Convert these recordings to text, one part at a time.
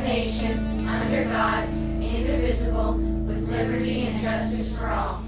nation, under God, indivisible, with liberty and justice for all.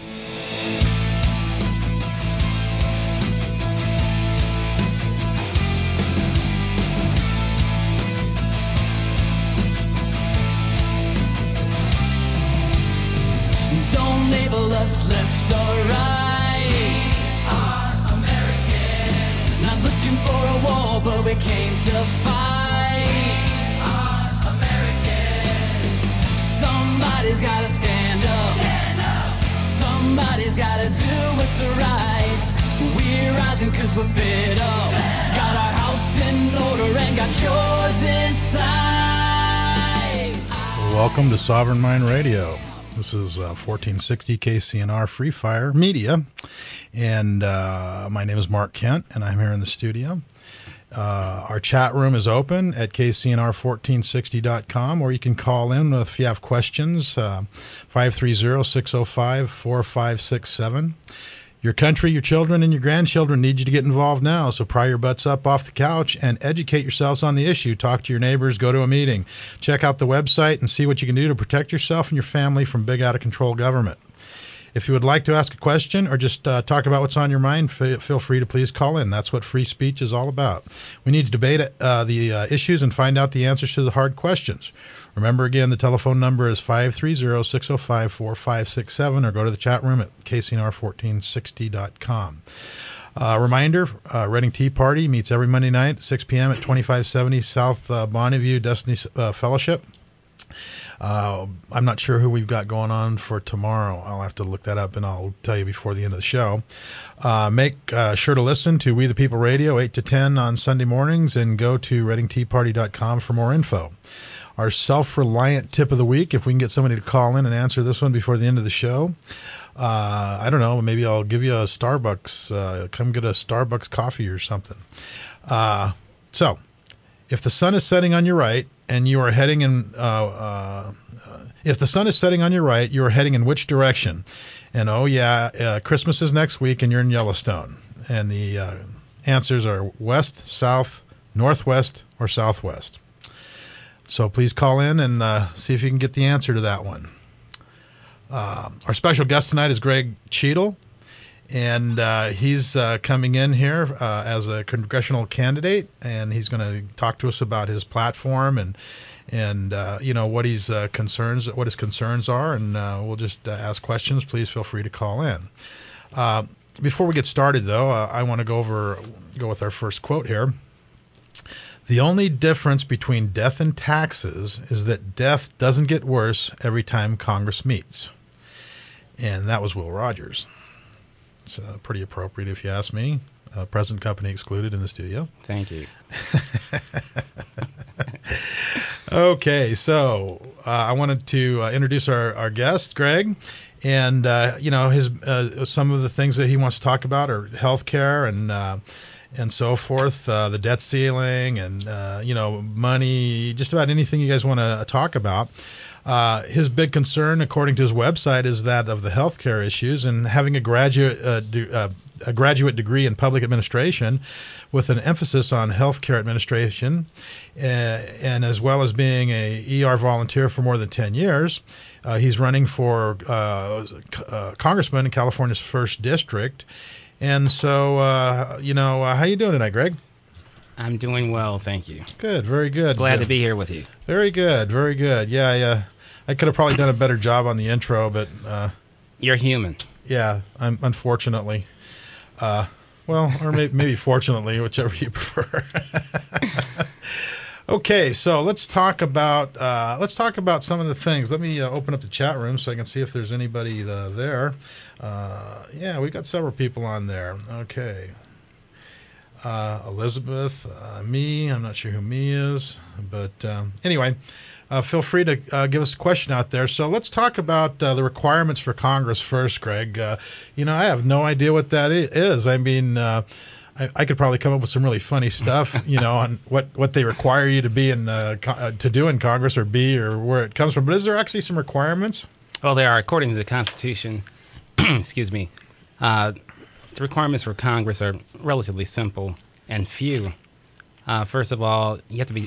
Don't label us left or right. We are Americans. Not looking for a war, but we came to fight. We are Americans. Somebody's gotta stand up. Stand up. Somebody's gotta do what's right. We're rising cause we're fed up. Got our house in order and got yours in sight. Welcome to Sovereign Mind Radio. This is 1460 KCNR Free Fire Media, and my name is Mark Kent, and I'm here in the studio. Our chat room is open at kcnr1460.com, or you can call in if you have questions, 530-605-4567. Your country, your children, and your grandchildren need you to get involved now, so pry your butts up off the couch and educate yourselves on the issue. Talk to your neighbors, go to a meeting. Check out the website and see what you can do to protect yourself and your family from big, out-of-control government. If you would like to ask a question or just talk about what's on your mind, feel free to please call in. That's what free speech is all about. We need to debate the issues and find out the answers to the hard questions. Remember, again, the telephone number is 530-605-4567, or go to the chat room at kcnr1460.com. Reminder, Reading Tea Party meets every Monday night at 6 p.m. at 2570 South Bonneview Destiny Fellowship. I'm not sure who we've got going on for tomorrow. I'll have to look that up, and I'll tell you before the end of the show. Make sure to listen to We the People Radio 8 to 10 on Sunday mornings, and go to readingteaparty.com for more info. Our self-reliant tip of the week, if we can get somebody to call in and answer this one before the end of the show. I don't know, maybe I'll give you a Starbucks, come get a Starbucks coffee or something. So, if the sun is setting on your right and you are heading in, if the sun is setting on your right, you are heading in which direction? And Christmas is next week and you're in Yellowstone. And the answers are west, south, northwest, or southwest. So please call in and see if you can get the answer to that one. Our special guest tonight is Greg Cheadle, and he's coming in here as a congressional candidate, and he's going to talk to us about his platform and what his concerns are, and we'll just ask questions. Please feel free to call in. Before we get started, though, I want to go with our first quote here. The only difference between death and taxes is that death doesn't get worse every time Congress meets. And that was Will Rogers. It's pretty appropriate if you ask me. Present company excluded in the studio. Thank you. Okay, so I wanted to introduce our guest, Greg. And, his some of the things that he wants to talk about are healthcare and so forth, the debt ceiling and, money, just about anything you guys want to talk about. His big concern, according to his website, is that of the healthcare issues, and having a graduate degree in public administration with an emphasis on healthcare administration, and as well as being a ER volunteer for more than 10 years. He's running for congressman in California's 1st District. And so, how you doing tonight, Greg? I'm doing well, thank you. Good, very good. Glad to be here with you. Very good, very good. Yeah. I could have probably done a better job on the intro, but... You're human. Yeah, unfortunately. Or maybe fortunately, whichever you prefer. Okay, so let's talk about some of the things. Let me open up the chat room so I can see if there's anybody there. We've got several people on there. Okay. Elizabeth, me. I'm not sure who me is, but anyway, feel free to give us a question out there. So let's talk about the requirements for Congress first, Greg. I have no idea what that is. I mean, I could probably come up with some really funny stuff, on what they require you to be to do in Congress or be or where it comes from. But is there actually some requirements? Well, there are, according to the Constitution. Excuse me. The requirements for Congress are relatively simple and few. First of all, you have to be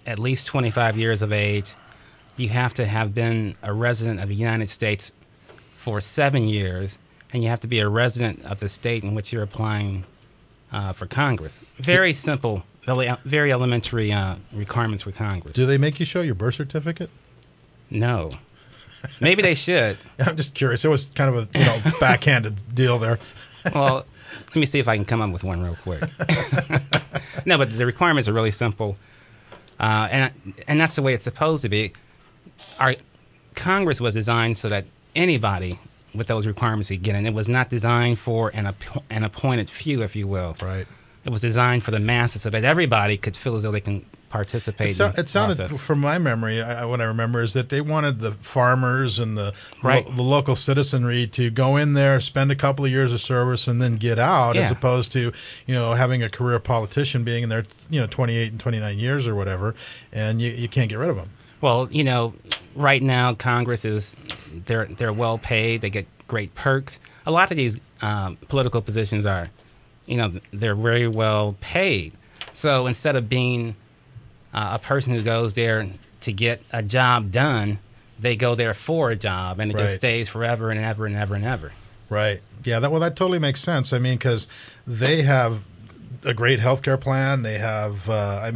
at least 25 years of age. You have to have been a resident of the United States for 7 years, and you have to be a resident of the state in which you're applying for Congress. Very simple, very elementary requirements for Congress. Do they make you show your birth certificate? No. Maybe they should. I'm just curious. It was kind of a backhanded deal there. Well, let me see if I can come up with one real quick. No, but the requirements are really simple, and that's the way it's supposed to be. Our Congress was designed so that anybody with those requirements could get in. It was not designed for an appointed few, if you will. Right. It was designed for the masses so that everybody could feel as though they can participate. It sounded, process. from my memory, what I remember is that they wanted the farmers and the Right. the local citizenry to go in there, spend a couple of years of service, and then get out, as Yeah. opposed to having a career politician being in there 28 and 29 years or whatever, and you can't get rid of them. Well, right now Congress they're well paid. They get great perks. A lot of these political positions are, they're very well paid. So instead of being a person who goes there to get a job done, they go there for a job, and it Right. just stays forever and ever and ever and ever. Right. Yeah. That totally makes sense. I mean, because they have a great healthcare plan. They have.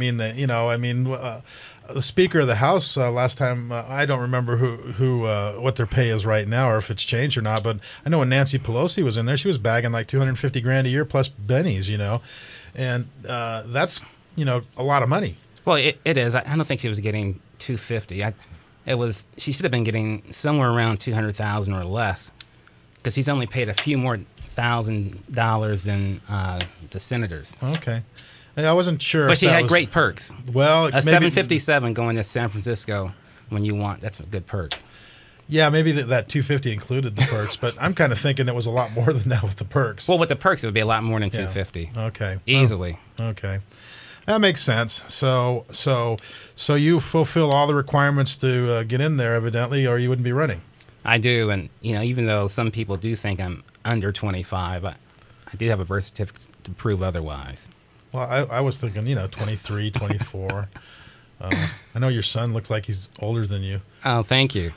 The Speaker of the House last time, I don't remember who what their pay is right now, or if it's changed or not. But I know when Nancy Pelosi was in there, she was bagging like $250,000 a year plus bennies, and that's a lot of money. Well, it is. I don't think she was getting $250. She should have been getting somewhere around $200,000 or less, because he's only paid a few more $1,000 than the senators. Okay. I wasn't sure. But if she that had was- great perks. Well, A maybe- 757 going to San Francisco when you want. That's a good perk. Yeah, maybe that 250 included the perks, but I'm kind of thinking it was a lot more than that with the perks. Well, with the perks, it would be a lot more than Yeah. 250. Okay. Easily. Okay. That makes sense. So you fulfill all the requirements to get in there, evidently, or you wouldn't be running. I do, and even though some people do think I'm under 25, I do have a birth certificate to prove otherwise. Well, I was thinking, 23, 24. I know your son looks like he's older than you. Oh, thank you.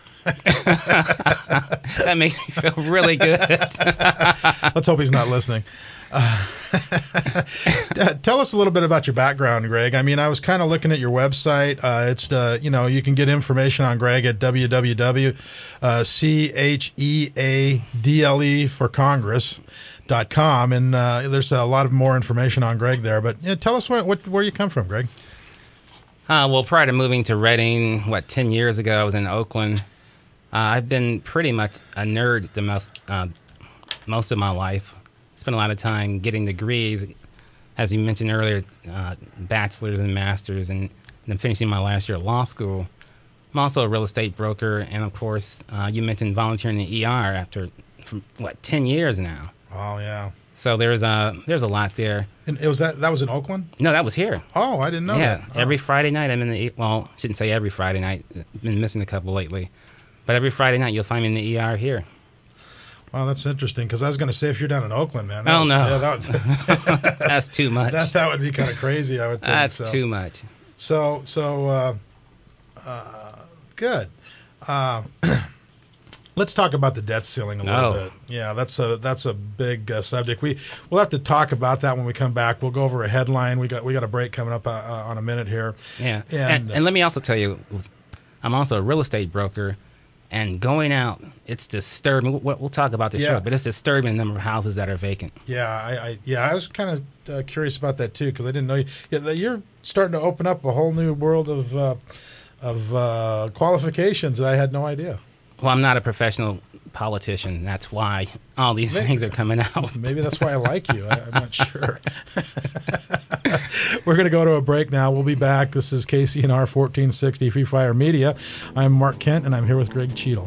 That makes me feel really good. Let's hope he's not listening. Tell us a little bit about your background, Greg. I mean, I was kind of looking at your website. It's you can get information on Greg at www.cheadle for Congress.com, and there's a lot of more information on Greg there. But tell us where you come from, Greg. Well, prior to moving to Reading, 10 years ago, I was in Oakland. I've been pretty much a nerd the most of my life. Spent a lot of time getting degrees, as you mentioned earlier, bachelor's and master's, and then finishing my last year at law school. I'm also a real estate broker, and of course, you mentioned volunteering in the ER after 10 years now. Oh yeah. So there's a lot there. And it was that was in Oakland? No, that was here. Oh, I didn't know that. Oh. Every Friday night I'm in the shouldn't say every Friday night. Been missing a couple lately, but every Friday night you'll find me in the ER here. Wow, that's interesting, because I was going to say if you're down in Oakland, man. No. That's too much. that would be kind of crazy, I would think. That's so. too much. So good. Let's talk about the debt ceiling a little bit. Yeah, that's a big subject. We'll have to talk about that when we come back. We'll go over a headline. We got a break coming up on a minute here. Yeah, and let me also tell you, I'm also a real estate broker, and going out, it's disturbing. We'll talk about this short, but it's disturbing the number of houses that are vacant. Yeah, I was kind of curious about that too, because I didn't know you're starting to open up a whole new world of qualifications that I had no idea. Well, I'm not a professional politician. That's why all these things are coming out. Maybe that's why I like you. I'm not sure. We're going to go to a break now. We'll be back. This is KCNR 1460 Free Fire Media. I'm Mark Kent, and I'm here with Greg Cheadle.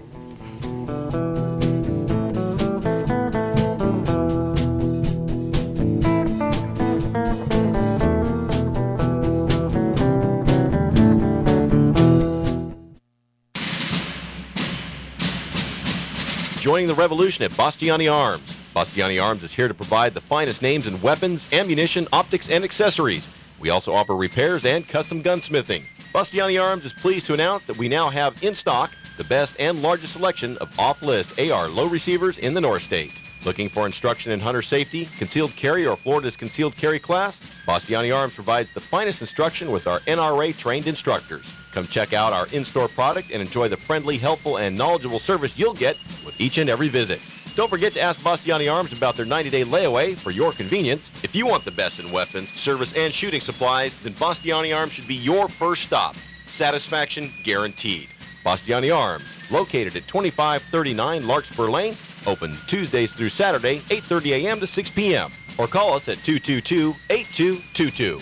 Joining the revolution at Bastiani Arms. Bastiani Arms is here to provide the finest names in weapons, ammunition, optics, and accessories. We also offer repairs and custom gunsmithing. Bastiani Arms is pleased to announce that we now have in stock the best and largest selection of off-list AR low receivers in the North State. Looking for instruction in hunter safety, concealed carry, or Florida's concealed carry class? Bastiani Arms provides the finest instruction with our NRA-trained instructors. Come check out our in-store product and enjoy the friendly, helpful, and knowledgeable service you'll get with each and every visit. Don't forget to ask Bastiani Arms about their 90-day layaway for your convenience. If you want the best in weapons, service, and shooting supplies, then Bastiani Arms should be your first stop. Satisfaction guaranteed. Bastiani Arms, located at 2539 Larkspur Lane, open Tuesdays through Saturday, 8:30 a.m. to 6 p.m. Or call us at 222-8222.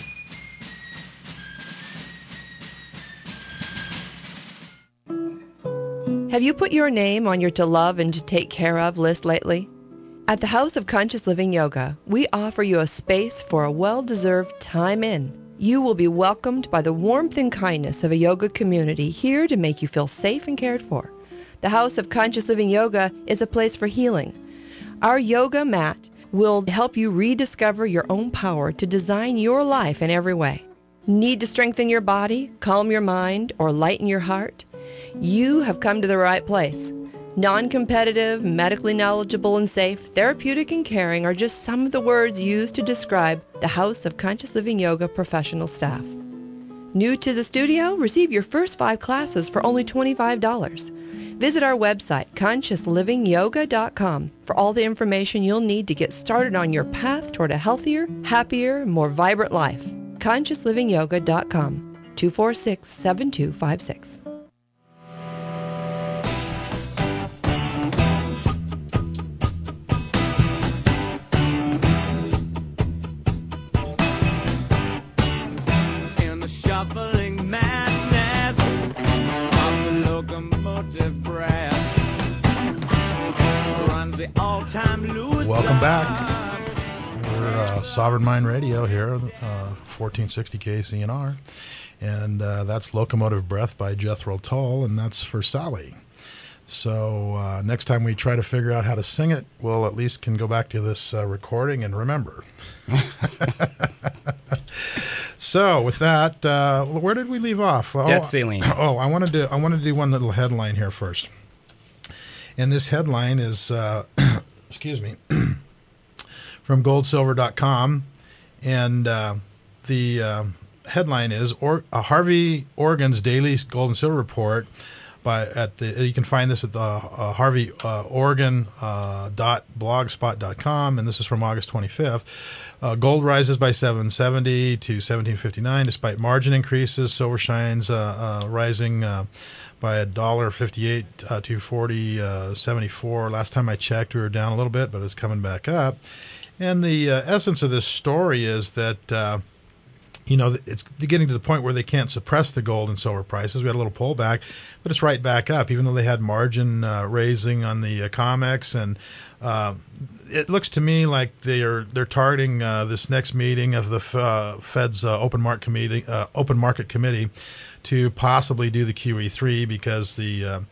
Have you put your name on your to love and to take care of list lately? At the House of Conscious Living Yoga, we offer you a space for a well-deserved time in. You will be welcomed by the warmth and kindness of a yoga community here to make you feel safe and cared for. The House of Conscious Living Yoga is a place for healing. Our yoga mat will help you rediscover your own power to design your life in every way. Need to strengthen your body, calm your mind, or lighten your heart? You have come to the right place. Non-competitive, medically knowledgeable and safe, therapeutic and caring are just some of the words used to describe the House of Conscious Living Yoga professional staff. New to the studio? Receive your first 5 classes for only $25. Visit our website, consciousLivingYoga.com, for all the information you'll need to get started on your path toward a healthier, happier, more vibrant life. consciousLivingYoga.com, 246-7256. Shuffling madness of the locomotive breath runs the all-time loser. Welcome back. We're Sovereign Mind Radio here, 1460 KCNR, and that's Locomotive Breath by Jethro Tull, and that's for Sally. So next time we try to figure out how to sing it, we'll at least can go back to this recording and remember. So with that, where did we leave off? Debt ceiling. I wanted to do one little headline here first, and this headline is, excuse me, from goldsilver.com, and the headline is Harvey Oregon's daily gold and silver report. You can find this at the Harvey Oregon .blogspot.com, and this is from August 25th. Gold rises by $7.70 to $17.59 despite margin increases. Silver shines rising by $1.58 to $40.74. Last time I checked, we were down a little bit, but it's coming back up. And the essence of this story is that it's getting to the point where they can't suppress the gold and silver prices. We had a little pullback, but it's right back up, even though they had margin raising on the COMEX. And it looks to me like they're targeting this next meeting of the Fed's open market committee to possibly do the QE3, because the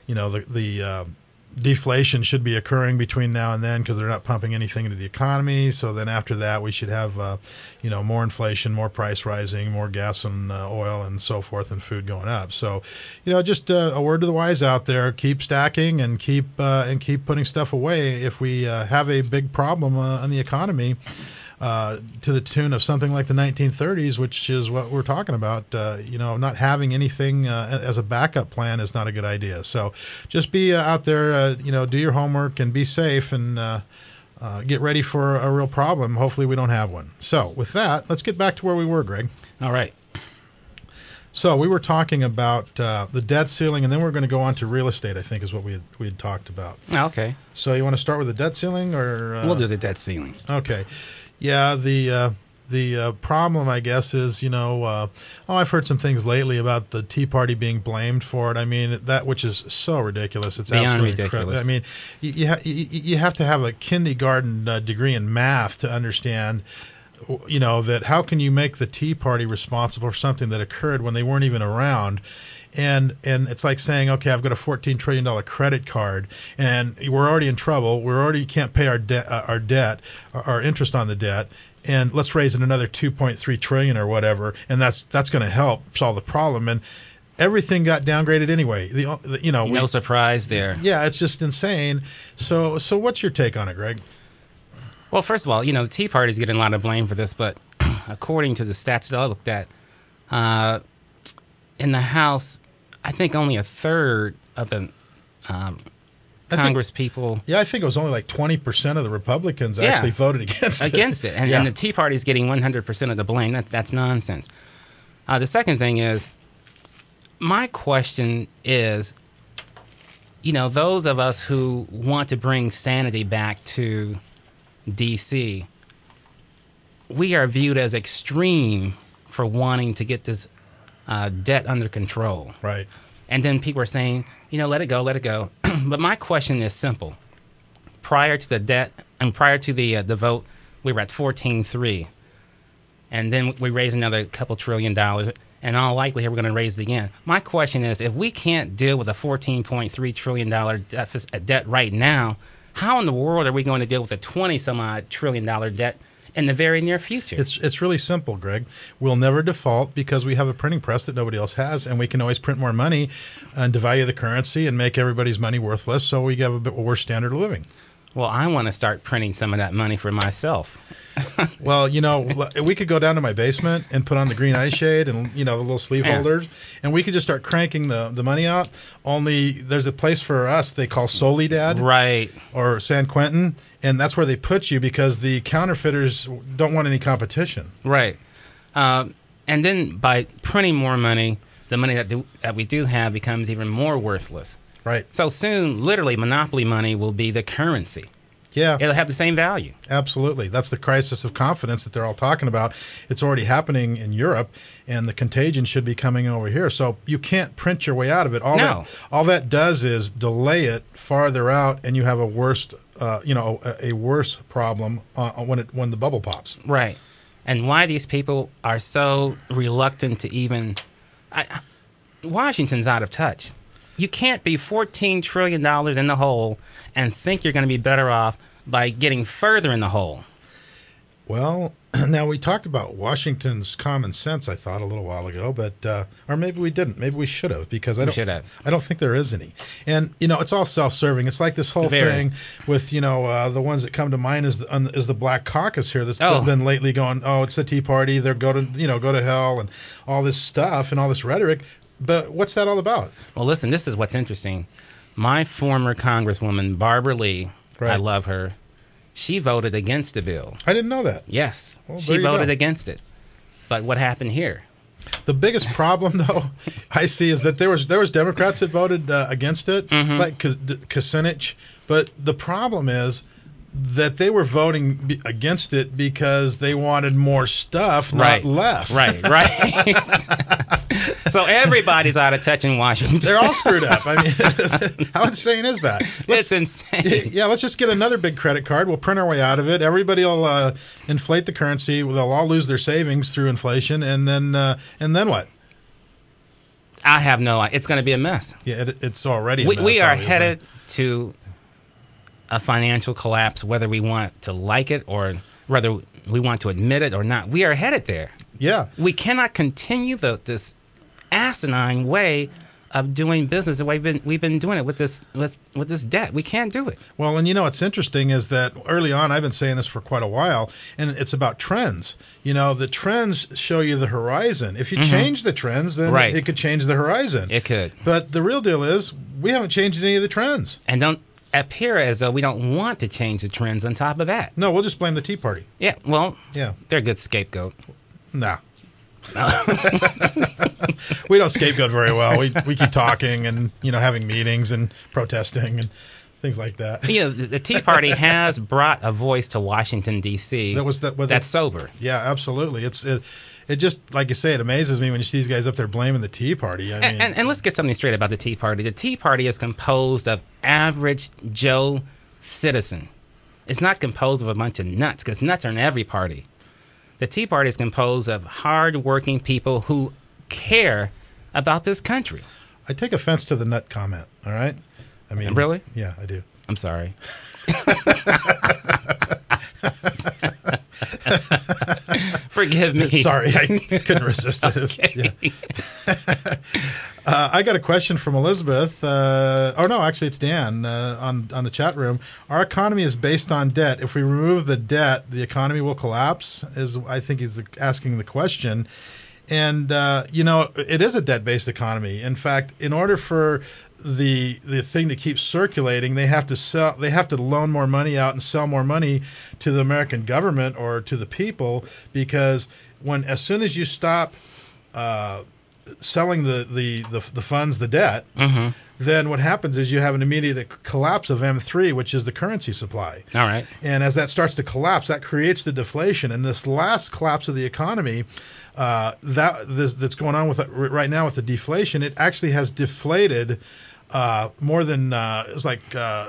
deflation should be occurring between now and then, because they're not pumping anything into the economy. So then after that, we should have, more inflation, more price rising, more gas and oil and so forth, and food going up. So, just a word to the wise out there: keep stacking and keep putting stuff away. If we have a big problem in the economy, to the tune of something like the 1930s, which is what we're talking about, not having anything as a backup plan is not a good idea. So just be out there, do your homework and be safe, and get ready for a real problem. Hopefully we don't have one. So with that, let's get back to where we were, Greg. All right. So we were talking about the debt ceiling, and then we're going to go on to real estate, I think, is what we had talked about. Okay. So you want to start with the debt ceiling, or we'll do the debt ceiling. Okay. Yeah, the problem, I guess, is, I've heard some things lately about the Tea Party being blamed for it. I mean, that, which is so ridiculous. It's beyond absolutely ridiculous. I mean, you have to have a kindergarten degree in math to understand, that how can you make the Tea Party responsible for something that occurred when they weren't even around? And it's like saying, okay, I've got a $14 trillion credit card, and we're already in trouble. We already can't pay our debt, our interest on the debt, and let's raise it another 2.3 trillion or whatever, and that's going to help solve the problem. And everything got downgraded anyway. No surprise there. Yeah, it's just insane. So what's your take on it, Greg? Well, first of all, the Tea Party is getting a lot of blame for this, but according to the stats that I looked at, in the House, I think only a third of the Congress people. Yeah, I think it was only like 20% of the Republicans actually voted against it. And the Tea Party is getting 100% of the blame. That's nonsense. The second thing is, my question is, those of us who want to bring sanity back to D.C., we are viewed as extreme for wanting to get this debt under control. Right. And then people are saying, let it go. But my question is simple. Prior to the debt and prior to the vote, we were at 14.3. And then we raised another couple $1 trillion. And in all likelihood, we're going to raise it again. My question is, if we can't deal with a $14.3 trillion debt right now, how in the world are we going to deal with a 20-some-odd trillion dollar debt in the very near future? It's really simple, Greg. We'll never default because we have a printing press that nobody else has, and we can always print more money and devalue the currency and make everybody's money worthless, so we have a bit worse standard of living. Well, I want to start printing some of that money for myself. Well, we could go down to my basement and put on the green eye shade and, the little sleeve holders, and we could just start cranking the money out. Only there's a place for us they call Soledad. Right. Or San Quentin, and that's where they put you because the counterfeiters don't want any competition. Right. And then by printing more money, the money that we do have becomes even more worthless. Right. So soon, literally, monopoly money will be the currency. Yeah. It'll have the same value. Absolutely. That's the crisis of confidence that they're all talking about. It's already happening in Europe, and the contagion should be coming over here. So you can't print your way out of it. All that does is delay it farther out, and you have a worse problem when the bubble pops. Right. And why these people are so reluctant to even Washington's out of touch. You can't be $14 trillion in the hole and think you're going to be better off by getting further in the hole. Well, now we talked about Washington's common sense, I thought, a little while ago, but or maybe we didn't. Maybe we should have, because I don't think there is any. And it's all self-serving. It's like this whole thing with the ones that come to mind is the Black Caucus here that's been lately going, it's the Tea Party. They're go to hell and all this stuff and all this rhetoric. But what's that all about? Well, listen, this is what's interesting. My former Congresswoman, Barbara Lee, I love her, she voted against the bill. I didn't know that. Yes, she voted against it. But what happened here? The biggest problem, though, I see is that there was Democrats that voted against it, like Kucinich. But the problem is that they were voting against it because they wanted more stuff, not less. Right. So everybody's out of touch in Washington. They're all screwed up. I mean, how insane is that? It's insane. Yeah, let's just get another big credit card. We'll print our way out of it. Everybody will inflate the currency. They'll all lose their savings through inflation, and then what? I have no idea. It's going to be a mess. Yeah, it's already a mess. We are headed to a financial collapse, whether we want to like it or whether we want to admit it or not. We are headed there. Yeah. We cannot continue this asinine way of doing business the way we've been doing it with this debt. We can't do it. Well, and what's interesting is that early on, I've been saying this for quite a while, and it's about trends. The trends show you the horizon. If you change the trends, then it could change the horizon. It could. But the real deal is we haven't changed any of the trends. And don't appear as though we don't want to change the trends on top of that. No, we'll just blame the Tea Party. Yeah, well, they're a good scapegoat. Nah. We don't scapegoat very well. We keep talking and having meetings and protesting and things like that. The Tea Party has brought a voice to Washington D.C. That's sober. Yeah, absolutely. It just, like you say, it amazes me when you see these guys up there blaming the Tea Party. I mean, and let's get something straight about the Tea Party. The Tea Party is composed of average Joe citizen. It's not composed of a bunch of nuts, because nuts are in every party. The Tea Party is composed of hard-working people who care about this country. I take offense to the nut comment, all right? I mean, really? Yeah, I do. I'm sorry. Forgive me. Sorry, I couldn't resist it. Okay. Yeah. I got a question from Elizabeth. Actually, it's Dan on the chat room. Our economy is based on debt. If we remove the debt, the economy will collapse. I think he's asking the question. And it is a debt-based economy. In fact, in order for the thing to keep circulating, they have to loan more money out and sell more money to the American government or to the people, because as soon as you stop selling the funds, the debt, then what happens is you have an immediate collapse of M3, which is the currency supply. All right. And as that starts to collapse, that creates the deflation. And this last collapse of the economy that's going on with right now with the deflation, it actually has deflated more than it's like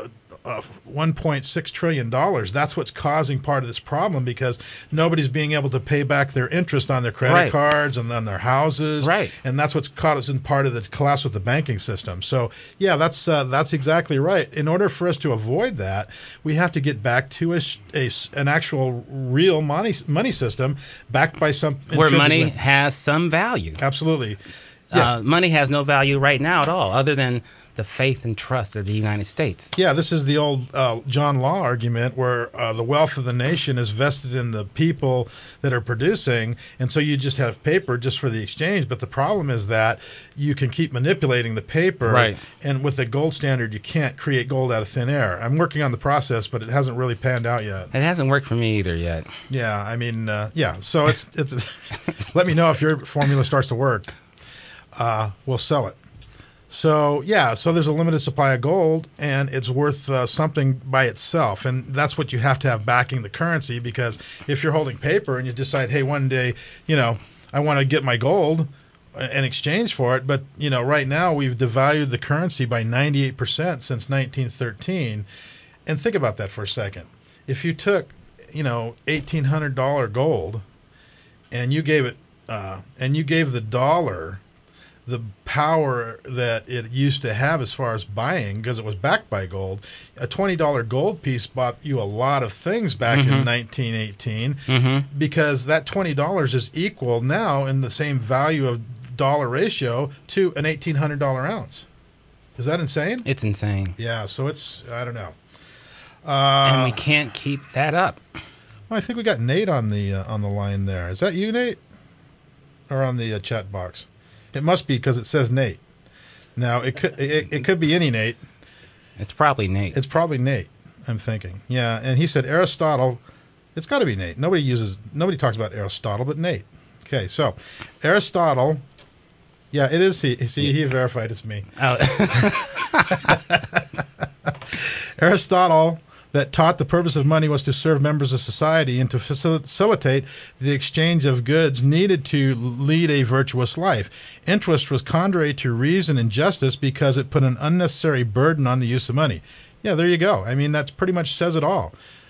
$1.6 trillion. That's what's causing part of this problem, because nobody's being able to pay back their interest on their credit cards and on their houses. Right. And that's what's causing part of the collapse with the banking system. So, yeah, that's exactly right. In order for us to avoid that, we have to get back to an actual real money system backed by some where money has some value. Absolutely. Yeah. Money has no value right now at all, other than the faith and trust of the United States. Yeah, this is the old John Law argument, where the wealth of the nation is vested in the people that are producing, and so you just have paper just for the exchange. But the problem is that you can keep manipulating the paper, right? And with the gold standard, you can't create gold out of thin air. I'm working on the process, but it hasn't really panned out yet. It hasn't worked for me either yet. Yeah, I mean, So it's let me know if your formula starts to work. We'll sell it. So there's a limited supply of gold, and it's worth something by itself, and that's what you have to have backing the currency. Because if you're holding paper and you decide, hey, one day, I want to get my gold in exchange for it, but right now we've devalued the currency by 98% since 1913, and think about that for a second. If you took, $1,800 gold, and you gave it, and you gave the dollar the power that it used to have as far as buying, because it was backed by gold. A $20 gold piece bought you a lot of things back in 1918, because that $20 is equal now in the same value of dollar ratio to an $1,800 ounce. Is that insane? It's insane. Yeah, so I don't know. And we can't keep that up. Well, I think we got Nate on the line there. Is that you, Nate? Or on the chat box? It must be, because it says Nate. Now, it could be any Nate. It's probably Nate. It's probably Nate, I'm thinking. Yeah, and he said Aristotle. It's got to be Nate. Nobody talks about Aristotle, but Nate. Okay, so Aristotle. Yeah, it is he. See, he verified it's me. Oh. Aristotle, that taught the purpose of money was to serve members of society and to facilitate the exchange of goods, needed to lead a virtuous life. Interest was contrary to reason and justice because it put an unnecessary burden on the use of money. Yeah, there you go. I mean, that pretty much says it all.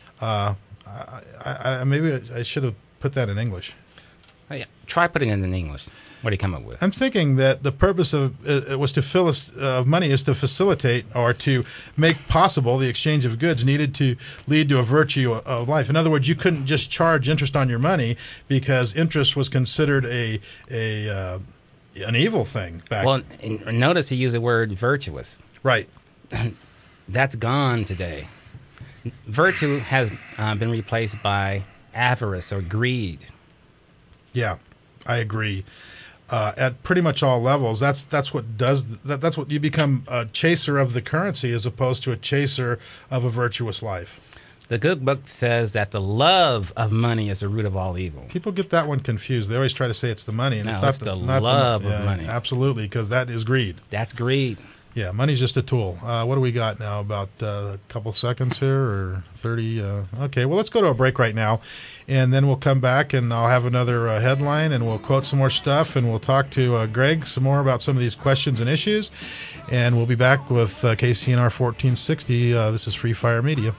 Maybe I should have put that in English. Oh, yeah. Try putting it in English. What do you come up with? I'm thinking that the purpose of money is to facilitate or to make possible the exchange of goods needed to lead to a virtue of life. In other words, you couldn't just charge interest on your money, because interest was considered an evil thing back. Well, notice he used the word virtuous. Right. That's gone today. Virtue has been replaced by avarice or greed. Yeah, I agree. At pretty much all levels, that's what does that. That's what you become, a chaser of the currency as opposed to a chaser of a virtuous life. The good book says that the love of money is the root of all evil. People get that one confused. They always try to say it's the money, and no, it's the not love of money. Absolutely, because that is greed. That's greed. Yeah, money's just a tool. What do we got now? About a couple seconds here, or 30? Okay, well, let's go to a break right now, and then we'll come back, and I'll have another headline, and we'll quote some more stuff, and we'll talk to Greg some more about some of these questions and issues, and we'll be back with KCNR 1460. This is Free Fire Media.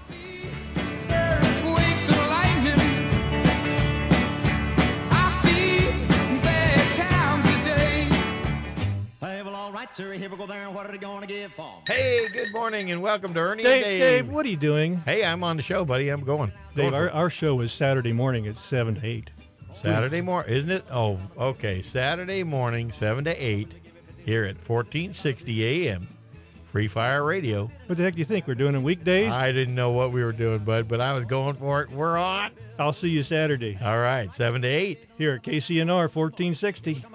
Sir, here we go there. What are they going to give for? Hey, good morning and welcome to Ernie and Dave. Dave, what are you doing? Hey, I'm on the show, buddy. I'm going. Dave, our show is Saturday morning at 7 to 8. Saturday morning, isn't it? Oh, okay. Saturday morning, 7 to 8, here at 1460 AM, Free Fire Radio. What the heck do you think? We're doing it weekdays? I didn't know what we were doing, bud, but I was going for it. We're on. I'll see you Saturday. All right, 7 to 8. Here at KCNR 1460.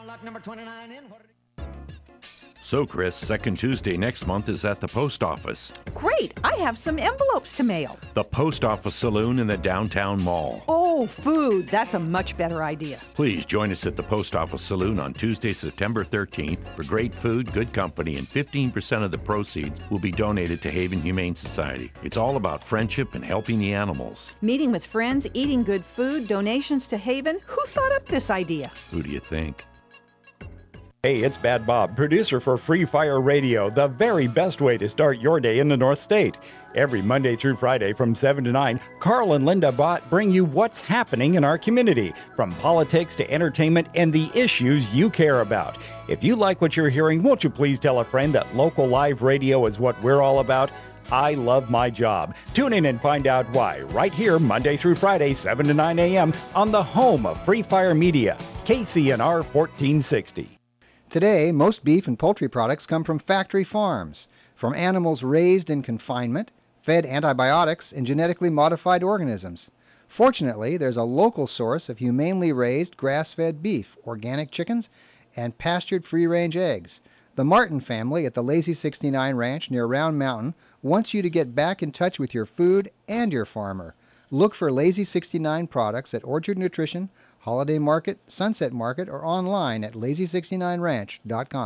So, Chris, second Tuesday next month is at the post office. Great! I have some envelopes to mail. The Post Office Saloon in the downtown mall. Oh, food. That's a much better idea. Please join us at the Post Office Saloon on Tuesday, September 13th for great food, good company, and 15% of the proceeds will be donated to Haven Humane Society. It's all about friendship and helping the animals. Meeting with friends, eating good food, donations to Haven. Who thought up this idea? Who do you think? Hey, it's Bad Bob, producer for Free Fire Radio, the very best way to start your day in the North State. Every Monday through Friday from 7 to 9, Carl and Linda Bott bring you what's happening in our community, from politics to entertainment and the issues you care about. If you like what you're hearing, won't you please tell a friend that local live radio is what we're all about? I love my job. Tune in and find out why, right here, Monday through Friday, 7 to 9 a.m., on the home of Free Fire Media, KCNR 1460. Today, most beef and poultry products come from factory farms, from animals raised in confinement, fed antibiotics, and genetically modified organisms. Fortunately, there's a local source of humanely raised grass-fed beef, organic chickens, and pastured free-range eggs. The Martin family at the Lazy 69 Ranch near Round Mountain wants you to get back in touch with your food and your farmer. Look for Lazy 69 products at Orchard Nutrition, Holiday Market, Sunset Market, or online at lazy69ranch.com.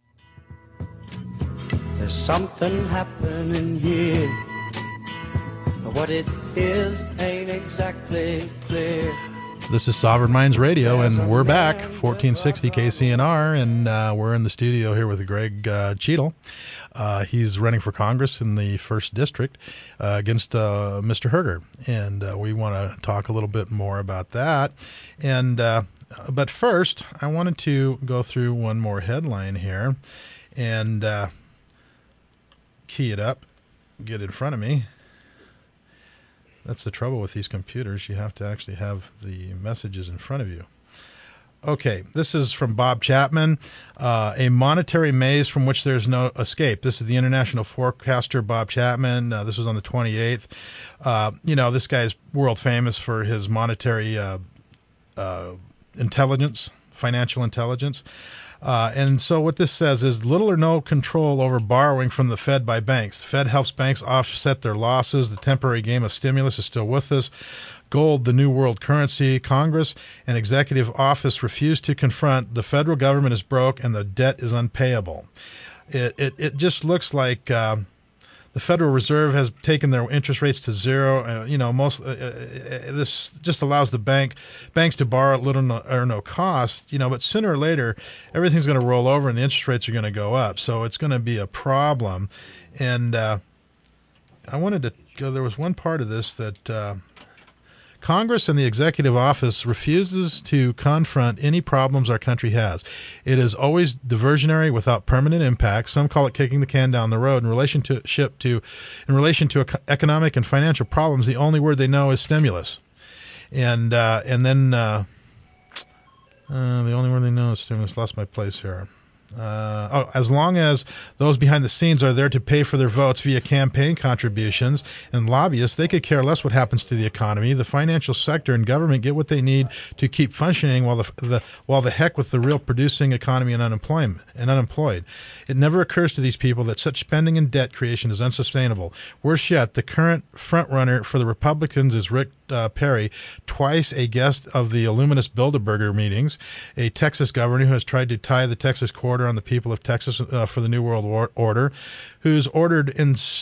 There's something happening here, but what it is ain't exactly clear. This is Sovereign Minds Radio, and we're back, 1460 KCNR, and we're in the studio here with Greg Cheadle. He's running for Congress in the 1st District against Mr. Herger, and we want to talk a little bit more about that. And but first, I wanted to go through one more headline here and key it up, get it in front of me. That's the trouble with these computers. You have to actually have the messages in front of you. Okay, this is from Bob Chapman, a monetary maze from which there's no escape. This is the international forecaster, Bob Chapman. This was on the 28th. This guy's world famous for his monetary intelligence, financial intelligence. And so what this says is little or no control over borrowing from the Fed by banks. The Fed helps banks offset their losses. The temporary game of stimulus is still with us. Gold, the new world currency. Congress and executive office refuse to confront. The federal government is broke and the debt is unpayable. It just looks like the Federal Reserve has taken their interest rates to zero. This just allows the banks to borrow at little or no cost. But sooner or later, everything's going to roll over and the interest rates are going to go up. So it's going to be a problem. And I wanted to go. There was one part of this that Congress and the executive office refuses to confront any problems our country has. It is always diversionary without permanent impact. Some call it kicking the can down the road. In relation to economic and financial problems, the only word they know is stimulus. And then the only word they know is stimulus. Lost my place here. As long as those behind the scenes are there to pay for their votes via campaign contributions and lobbyists, they could care less what happens to the economy. The financial sector and government get what they need to keep functioning while the heck with the real producing economy and unemployed. It never occurs to these people that such spending and debt creation is unsustainable. Worse yet, the current frontrunner for the Republicans is Rick Perry, twice a guest of the illuminous Bilderberger meetings, a Texas governor who has tried to tie the Texas quarter on the people of Texas for the New World Order, who's ordered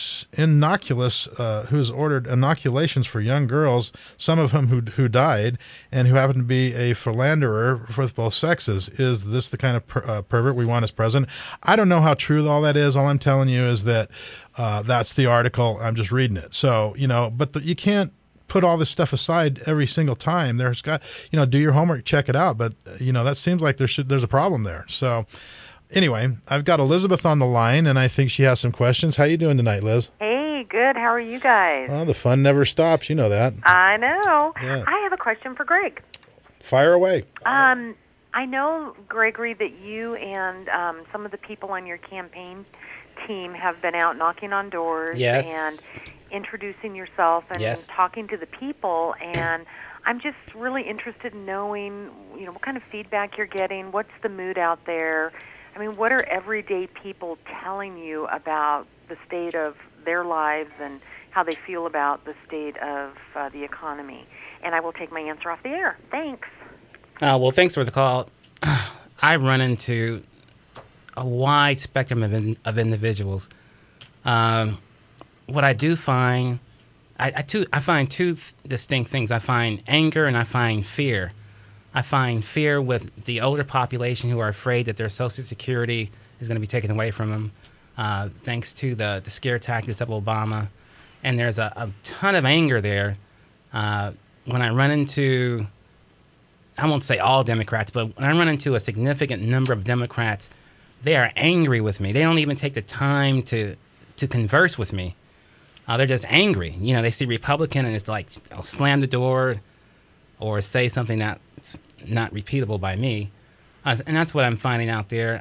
inoculations for young girls, some of whom who died, and who happen to be a philanderer with both sexes. Is this the kind of pervert we want as president? I don't know how true all that is. All I'm telling you is that that's the article. I'm just reading it. So, but you can't put all this stuff aside every single time. There's got, do your homework, check it out. But, that seems like there's a problem there. So anyway, I've got Elizabeth on the line, and I think she has some questions. How you doing tonight, Liz? Hey, good. How are you guys? Well, the fun never stops. You know that. I know. Yeah. I have a question for Greg. Fire away. I know, Gregory, that you and some of the people on your campaign team have been out knocking on doors Yes. and introducing yourself and Yes. talking to the people. And I'm just really interested in knowing, what kind of feedback you're getting. What's the mood out there? I mean, what are everyday people telling you about the state of their lives and how they feel about the state of the economy? And I will take my answer off the air. Thanks. Well, thanks for the call. I run into a wide spectrum of individuals. What I do find, I find two distinct things. I find anger and I find fear. I find fear with the older population who are afraid that their Social Security is going to be taken away from them, thanks to the scare tactics of Obama. And there's a ton of anger there. When I run into, I won't say all Democrats, but when I run into a significant number of Democrats, they are angry with me. They don't even take the time to converse with me. They're just angry. They see Republican and it's like, I'll slam the door or say something that's not repeatable by me. And that's what I'm finding out there.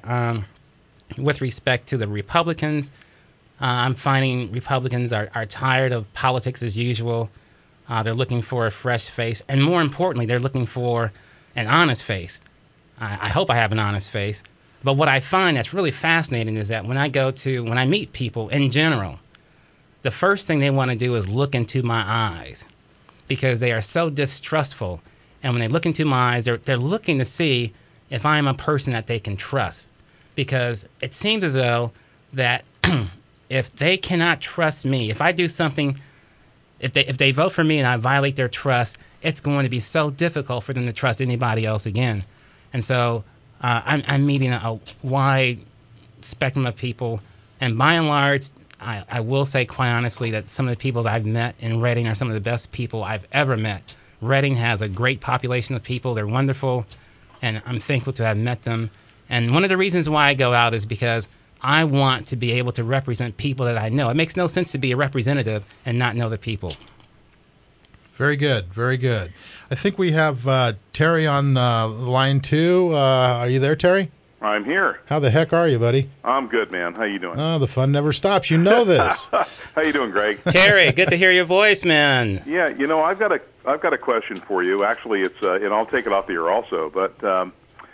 With respect to the Republicans, I'm finding Republicans are tired of politics as usual. They're looking for a fresh face. And more importantly, they're looking for an honest face. I hope I have an honest face. But what I find that's really fascinating is that when I meet people in general, the first thing they want to do is look into my eyes because they are so distrustful. And when they look into my eyes, they're looking to see if I'm a person that they can trust. Because it seems as though that if they cannot trust me, if I do something, if they vote for me and I violate their trust, it's going to be so difficult for them to trust anybody else again. And so I'm meeting a wide spectrum of people. And by and large, I will say quite honestly that some of the people that I've met in Reading are some of the best people I've ever met. Reading has a great population of people. They're wonderful, and I'm thankful to have met them. And one of the reasons why I go out is because I want to be able to represent people that I know. It makes no sense to be a representative and not know the people. Very good, very good. I think we have Terry on line 2. Are you there, Terry? I'm here. How the heck are you, buddy? I'm good, man. How you doing? Oh, the fun never stops. You know this. How you doing, Greg? Terry, good to hear your voice, man. Yeah, I've got a question for you. Actually, it's and I'll take it off the air also. But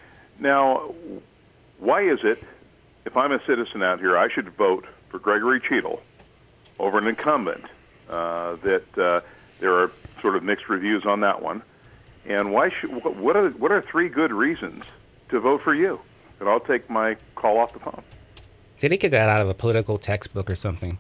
now, why is it, if I'm a citizen out here, I should vote for Gregory Cheadle over an incumbent? That there are sort of mixed reviews on that one. And what are 3 good reasons to vote for you? And I'll take my call off the phone. Did he get that out of a political textbook or something?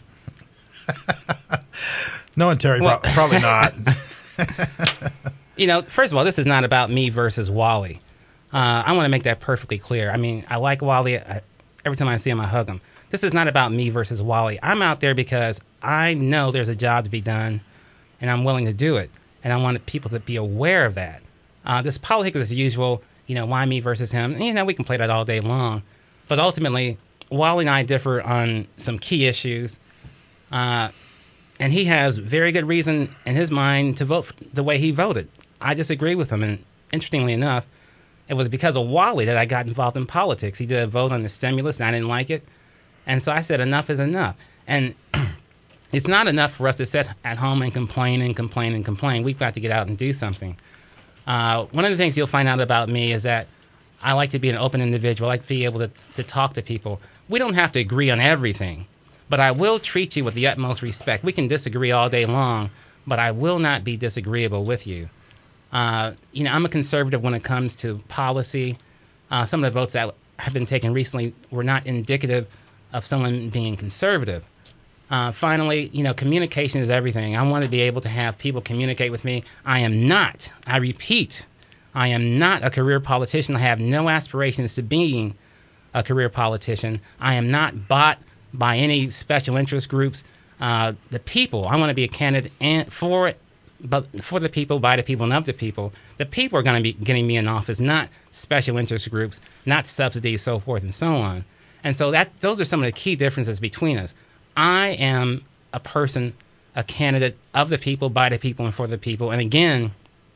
No, and Terry, probably not. First of all, this is not about me versus Wally. I want to make that perfectly clear. I mean, I like Wally. Every time I see him, I hug him. This is not about me versus Wally. I'm out there because I know there's a job to be done, and I'm willing to do it. And I want people to be aware of that. This politics as usual, why me versus him? We can play that all day long. But ultimately, Wally and I differ on some key issues. And he has very good reason in his mind to vote the way he voted. I disagree with him. And interestingly enough, it was because of Wally that I got involved in politics. He did a vote on the stimulus, and I didn't like it. And so I said, enough is enough. And it's not enough for us to sit at home and complain and complain and complain. We've got to get out and do something. One of the things you'll find out about me is that I like to be an open individual. I like to be able to talk to people. We don't have to agree on everything, but I will treat you with the utmost respect. We can disagree all day long, but I will not be disagreeable with you. I'm a conservative when it comes to policy. Some of the votes that have been taken recently were not indicative of someone being conservative. Finally, communication is everything. I want to be able to have people communicate with me. I repeat, I am not a career politician. I have no aspirations to being a career politician. I am not bought by any special interest groups. The people, I want to be a candidate for the people, by the people, and of the people. The people are going to be getting me in office, not special interest groups, not subsidies, so forth and so on. And so those are some of the key differences between us. I am a person, a candidate of the people, by the people, and for the people. And again,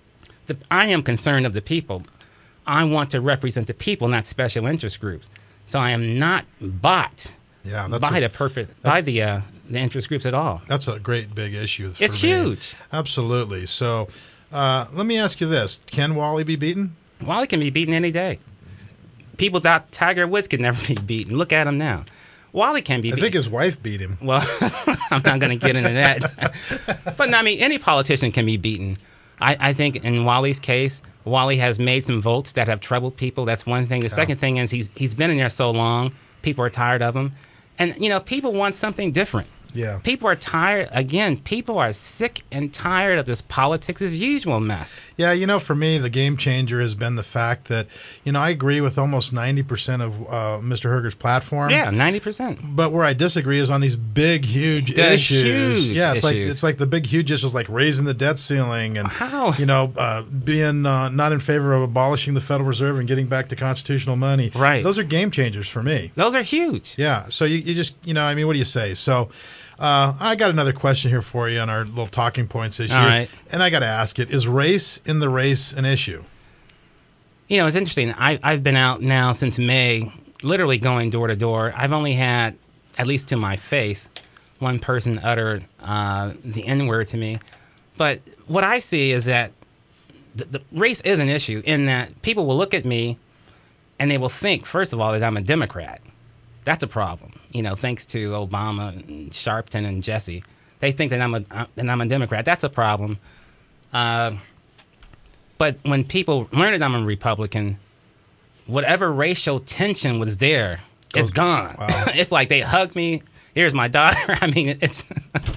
I am concerned of the people. I want to represent the people, not special interest groups. So I am not bought by the interest groups at all. That's a great big issue. It's huge. Absolutely. So let me ask you this. Can Wally be beaten? Wally can be beaten any day. People thought Tiger Woods could never be beaten. Look at him now. Wally can be beaten. I think his wife beat him. Well, I'm not going to get into that. But, I mean, any politician can be beaten. I think in Wally's case, Wally has made some votes that have troubled people. That's one thing. The second thing is he's been in there so long, people are tired of him. And, you know, people want something different. Yeah. People are tired. Again, people are sick and tired of this politics as usual mess. Yeah, you know, for me, the game changer has been the fact that, you know, I agree with almost 90% of Mr. Herger's platform. Yeah, 90%. But where I disagree is on these big, huge issues. It's like the big, huge issues like raising the debt ceiling and, you know, being not in favor of abolishing the Federal Reserve and getting back to constitutional money. Right. Those are game changers for me. Those are huge. Yeah. So you just, you know, I mean, what do you say? So I got another question here for you on our little talking points issue. All right. And I got to ask it. Is race in the race an issue? You know, it's interesting. I've been out now since May, literally going door to door. I've only had, at least to my face, one person utter the N-word to me. But what I see is that the race is an issue in that people will look at me and they will think, first of all, that I'm a Democrat. That's a problem. You know, thanks to Obama, and Sharpton, and Jesse, they think that I'm a Democrat. That's a problem. But when people learn that I'm a Republican, whatever racial tension was there, it's gone. Wow. It's like they hug me. Here's my daughter. I mean, it's.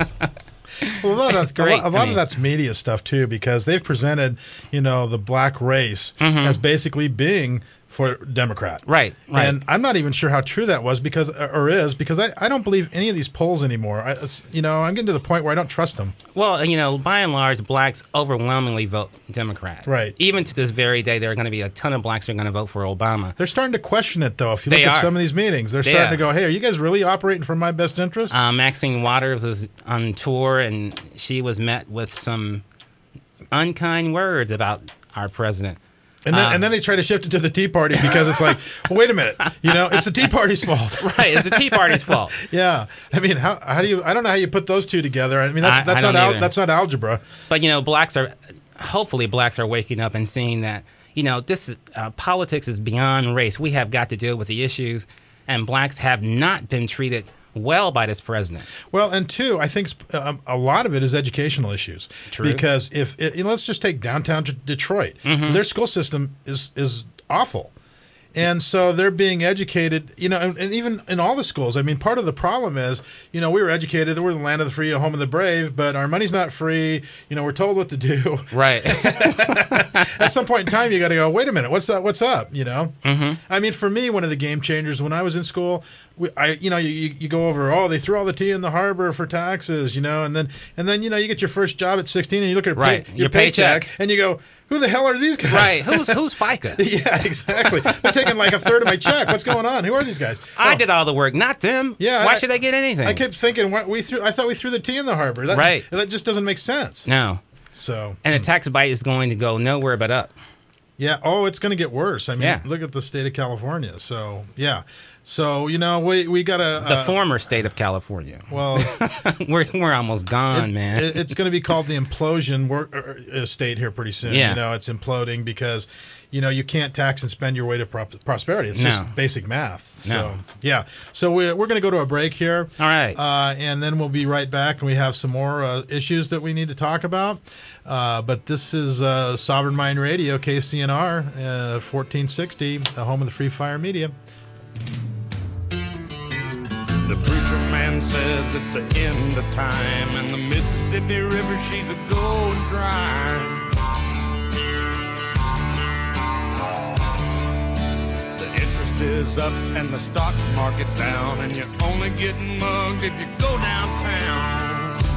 Well, that's great. A lot of that's media stuff too, because they've presented, you know, the black race as basically being for Democrat. Right. And I'm not even sure how true that was because I don't believe any of these polls anymore. You know, I'm getting to the point where I don't trust them. Well, you know, by and large, blacks overwhelmingly vote Democrat. Right. Even to this very day, there are going to be a ton of blacks who are going to vote for Obama. They're starting to question it, though. If you look at some of these meetings, they're starting to go, hey, are you guys really operating for my best interest? Maxine Waters was on tour, and she was met with some unkind words about our president. And then they try to shift it to the Tea Party because it's like, well, wait a minute, you know, it's the Tea Party's fault. Right, it's the Tea Party's fault. Yeah, I mean, how do you? I don't know how you put those two together. I mean, that's not algebra. But you know, hopefully blacks are waking up and seeing that, you know, this politics is beyond race. We have got to deal with the issues, and blacks have not been treated well by this president. Well, and two, I think a lot of it is educational issues. True. Because let's just take downtown Detroit. Their school system is awful. And so they're being educated, you know, and even in all the schools. I mean, part of the problem is, you know, we were educated, we're the land of the free, home of the brave, but our money's not free. You know, we're told what to do. Right. At some point in time, you got to go, wait a minute, what's up, you know? I mean, for me, one of the game changers when I was in school, you go over, they threw all the tea in the harbor for taxes, you know, and then you know, you get your first job at 16 and you look at your paycheck and you go, who the hell are these guys? Right. Who's FICA? Yeah, exactly. They're taking like a third of my check. What's going on? Who are these guys? I did all the work, not them. Yeah. Why should they get anything? I kept thinking, I thought we threw the tea in the harbor. Right. That just doesn't make sense. No. So. And the tax bite is going to go nowhere but up. Yeah. Oh, it's going to get worse. I mean, look at the state of California. So, yeah. So, you know, we got to... the former state of California. Well... we're almost gone, man. It's going to be called the implosion state here pretty soon. Yeah. You know, it's imploding because, you know, you can't tax and spend your way to prosperity. It's just basic math. So, yeah. So we're going to go to a break here. All right. And then we'll be right back, and we have some more issues that we need to talk about. But this is Sovereign Mind Radio, KCNR, 1460, the home of the Free Fire Media. The preacher man says it's the end of time, and the Mississippi River, she's a going dry. The interest is up and the stock market's down, and you're only getting mugged if you go downtown.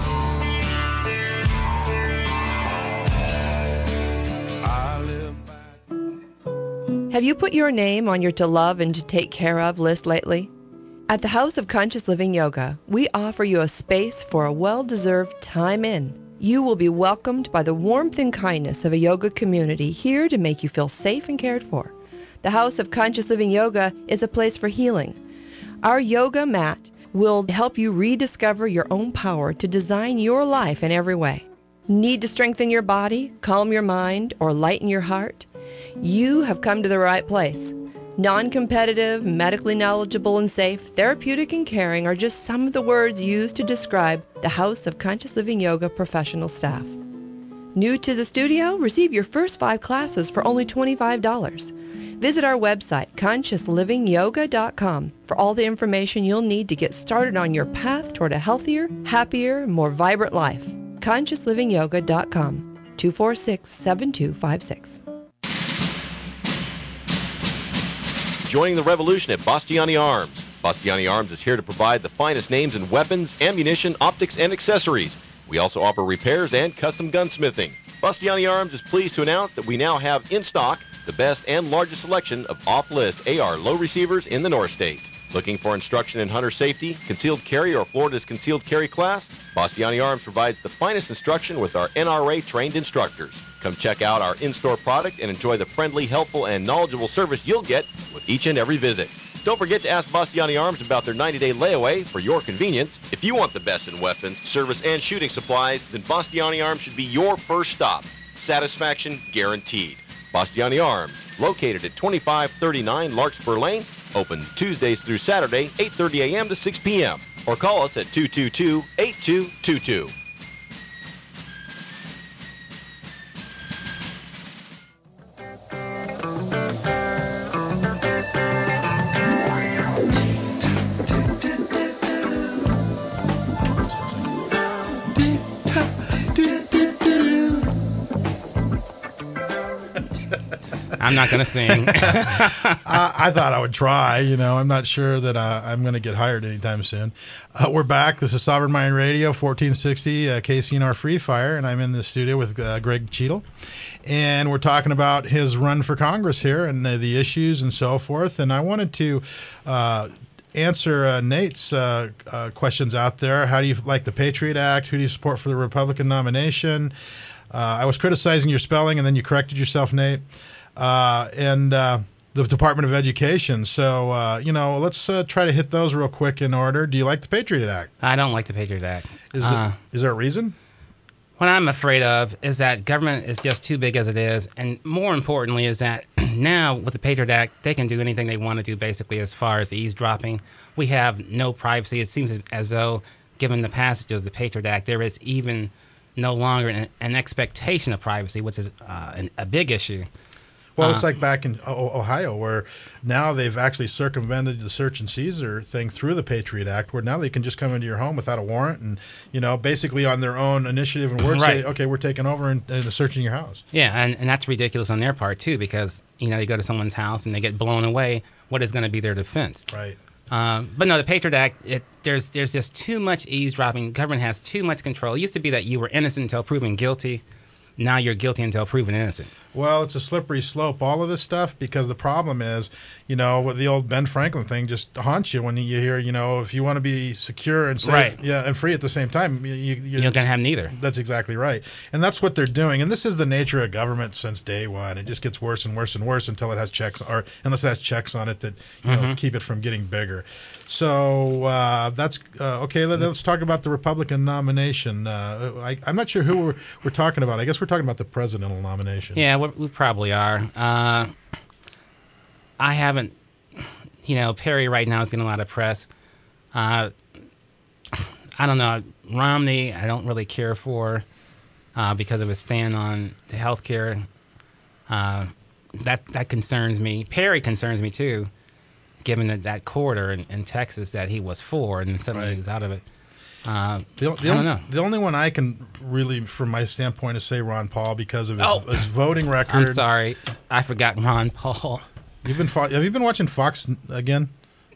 Have you put your name on your to love and to take care of list lately? At the House of Conscious Living Yoga, we offer you a space for a well-deserved time in. You will be welcomed by the warmth and kindness of a yoga community here to make you feel safe and cared for. The House of Conscious Living Yoga is a place for healing. Our yoga mat will help you rediscover your own power to design your life in every way. Need to strengthen your body, calm your mind, or lighten your heart? You have come to the right place. Non-competitive, medically knowledgeable and safe, therapeutic and caring are just some of the words used to describe the House of Conscious Living Yoga professional staff. New to the studio? Receive your first 5 classes for only $25. Visit our website, consciouslyvingyoga.com, for all the information you'll need to get started on your path toward a healthier, happier, more vibrant life. consciouslyvingyoga.com, 246-7256. Joining the revolution at Bastiani Arms. Bastiani Arms is here to provide the finest names in weapons, ammunition, optics, and accessories. We also offer repairs and custom gunsmithing. Bastiani Arms is pleased to announce that we now have in stock the best and largest selection of off-list AR low receivers in the North State. Looking for instruction in hunter safety, concealed carry, or Florida's concealed carry class? Bastiani Arms provides the finest instruction with our NRA-trained instructors. Come check out our in-store product and enjoy the friendly, helpful, and knowledgeable service you'll get with each and every visit. Don't forget to ask Bastiani Arms about their 90-day layaway for your convenience. If you want the best in weapons, service, and shooting supplies, then Bastiani Arms should be your first stop. Satisfaction guaranteed. Bastiani Arms, located at 2539 Larkspur Lane, open Tuesdays through Saturday, 8:30 a.m. to 6 p.m. Or call us at 222-8222. I'm not going to sing. I thought I would try. I'm not sure that I'm going to get hired anytime soon. We're back. This is Sovereign Mind Radio, 1460 KCNR Free Fire, and I'm in the studio with Greg Cheadle. And we're talking about his run for Congress here and the issues and so forth. And I wanted to answer Nate's questions out there. How do you like the Patriot Act? Who do you support for the Republican nomination? I was criticizing your spelling, and then you corrected yourself, Nate. And the Department of Education. So, let's try to hit those real quick in order. Do you like the Patriot Act? I don't like the Patriot Act. Is there a reason? What I'm afraid of is that government is just too big as it is. And more importantly is that now with the Patriot Act, they can do anything they want to do basically as far as eavesdropping. We have no privacy. It seems as though, given the passages of the Patriot Act, there is even no longer an expectation of privacy, which is a big issue. Well, it's like back in Ohio where now they've actually circumvented the search and seizure thing through the Patriot Act, where now they can just come into your home without a warrant and, basically on their own initiative and word say, okay, we're taking over and searching your house. Yeah, and that's ridiculous on their part, too, because, they go to someone's house and they get blown away. What is going to be their defense? Right. But no, the Patriot Act, there's just too much eavesdropping. Government has too much control. It used to be that you were innocent until proven guilty. Now you're guilty until proven innocent. Well, it's a slippery slope, all of this stuff, because the problem is, with the old Ben Franklin thing just haunts you when you hear, if you want to be secure and safe, and free at the same time, you're going to have neither. That's exactly right. And that's what they're doing. And this is the nature of government since day one. It just gets worse and worse and worse until it has checks, or unless it has checks on it that keep it from getting bigger. So that's okay. Let's talk about the Republican nomination. I'm not sure who we're talking about. I guess we're talking about the presidential nomination. Yeah, we probably are. I haven't, Perry right now is getting a lot of press. I don't know. Romney, I don't really care for because of his stand on the health care. That concerns me. Perry concerns me, too, given that corridor in Texas that he was for, and suddenly he was out of it. I don't know. The only one I can really, from my standpoint, is say Ron Paul because of his voting record. I'm sorry. I forgot Ron Paul. Have you been watching Fox again?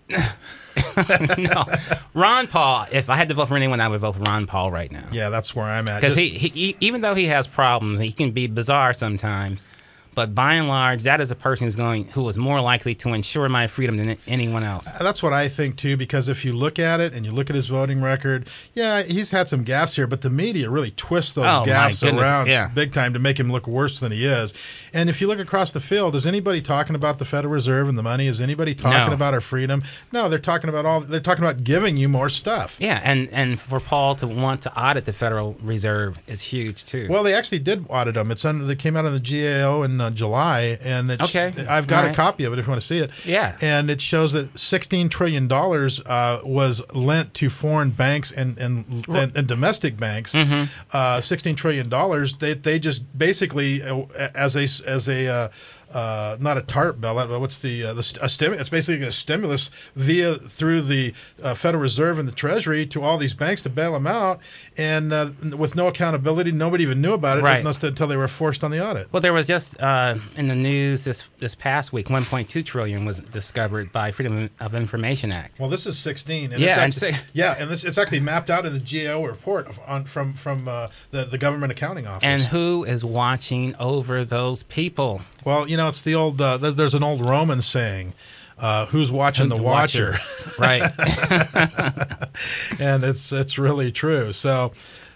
No. Ron Paul, if I had to vote for anyone, I would vote for Ron Paul right now. Yeah, that's where I'm at. Because he even though he has problems, he can be bizarre sometimes, But by and large, that is a person who was more likely to ensure my freedom than anyone else. That's what I think, too, because if you look at it and you look at his voting record, yeah, he's had some gaffes here, but the media really twists those gaffes around big time to make him look worse than he is. And if you look across the field, is anybody talking about the Federal Reserve and the money? Is anybody talking about our freedom? No, they're talking about giving you more stuff. Yeah, and for Paul to want to audit the Federal Reserve is huge, too. Well, they actually did audit them. They came out of the GAO in July, and I've got a copy of it if you want to see it. Yeah. And it shows that $16 trillion was lent to foreign banks and domestic banks. Mm-hmm. $16 trillion. They just basically, as a not a TARP bailout, but what's it's basically a stimulus through the Federal Reserve and the Treasury to all these banks to bail them out, and with no accountability, nobody even knew about it until they were forced on the audit. Well, there was just in the news this past week, $1.2 trillion was discovered by Freedom of Information Act. Well, this is 16. And it's actually mapped out in the GAO report from the Government Accounting Office. And who is watching over those people? Well, it's the old. There's an old Roman saying, "Who's watching the watcher?" Right. And it's really true. So,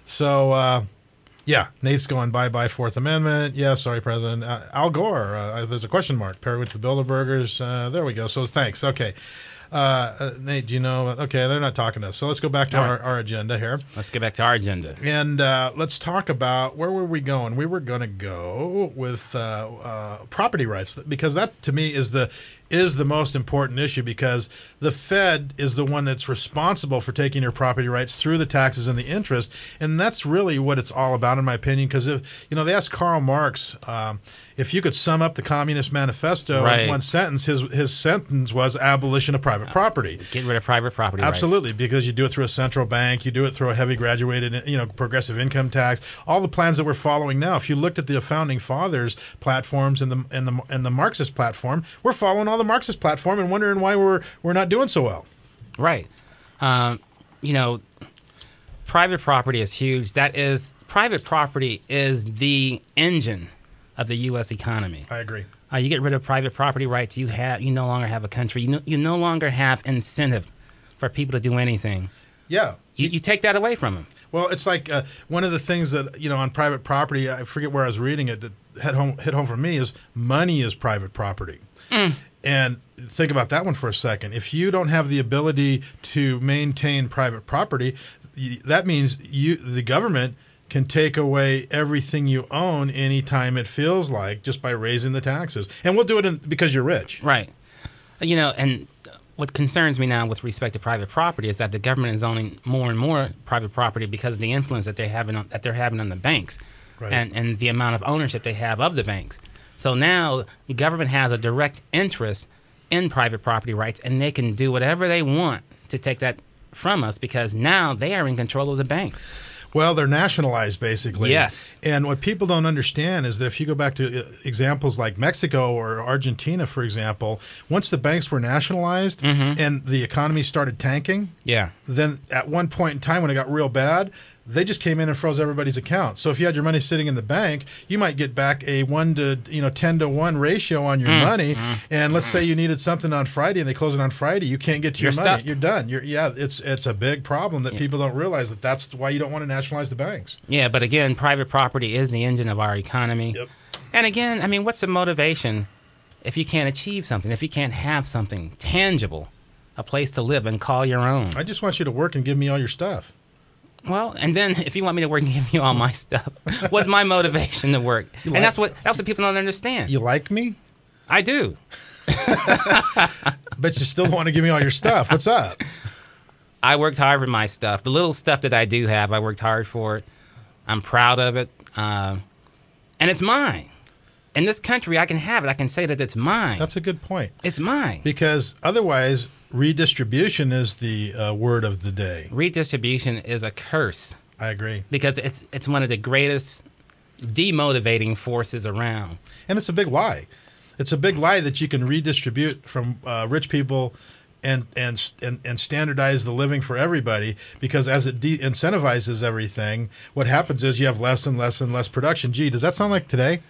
yeah, Nate's going bye Fourth Amendment. Yeah, sorry, President. Al Gore. There's a question mark. Paired with the Bilderbergers. There we go. So thanks. Okay. Nate, do you know? Okay, they're not talking to us. So let's go back to our agenda here. Let's get back to our agenda. And let's talk about, where were we going? We were going to go with property rights, because that, to me, is the most important issue, because the Fed is the one that's responsible for taking your property rights through the taxes and the interest, and that's really what it's all about, in my opinion. Because if they asked Karl Marx if you could sum up the Communist Manifesto in one sentence, his sentence was abolition of private property. Get rid of private property Absolutely, rights. Because you do it through a central bank, you do it through a heavy graduated, progressive income tax. All the plans that we're following now. If you looked at the founding fathers' platforms and the Marxist platform, we're following all the Marxist platform and wondering why we're not doing so well. Right. Private property is huge. Private property is the engine of the U.S. economy. I agree. You get rid of private property rights, you no longer have a country. You no longer have incentive for people to do anything. Yeah. You take that away from them. Well, it's like one of the things that, on private property, I forget where I was reading it, that hit home for me is money is private property. And think about that one for a second. If you don't have the ability to maintain private property, that means the government can take away everything you own anytime it feels like, just by raising the taxes. And we'll do it because you're rich. Right. And what concerns me now with respect to private property is that the government is owning more and more private property because of the influence that they're having on the banks, right, and the amount of ownership they have of the banks. So now the government has a direct interest in private property rights, and they can do whatever they want to take that from us because now they are in control of the banks. Well, they're nationalized, basically. Yes. And what people don't understand is that if you go back to examples like Mexico or Argentina, for example, once the banks were nationalized and the economy started tanking, then at one point in time when it got real bad, they just came in and froze everybody's account. So if you had your money sitting in the bank, you might get back a 10 to 1 ratio on your money. And let's say you needed something on Friday and they close it on Friday, you can't get to your money. Stuck. You're done. It's a big problem that people don't realize that's why you don't want to nationalize the banks. Yeah, but again, private property is the engine of our economy. Yep. And again, what's the motivation if you can't achieve something, if you can't have something tangible, a place to live and call your own? I just want you to work and give me all your stuff. Well, and then if you want me to work and give you all my stuff, what's my motivation to work? That's what people don't understand. You like me? I do. But you still don't want to give me all your stuff. What's up? I worked hard for my stuff. The little stuff that I do have, I worked hard for it. I'm proud of it. And it's mine. In this country, I can have it. I can say that it's mine. That's a good point. It's mine. Because otherwise, redistribution is the word of the day. Redistribution is a curse. I agree. Because it's one of the greatest demotivating forces around. And it's a big lie. It's a big lie that you can redistribute from rich people and standardize the living for everybody, because as it incentivizes everything, what happens is you have less and less and less production. Gee, does that sound like today?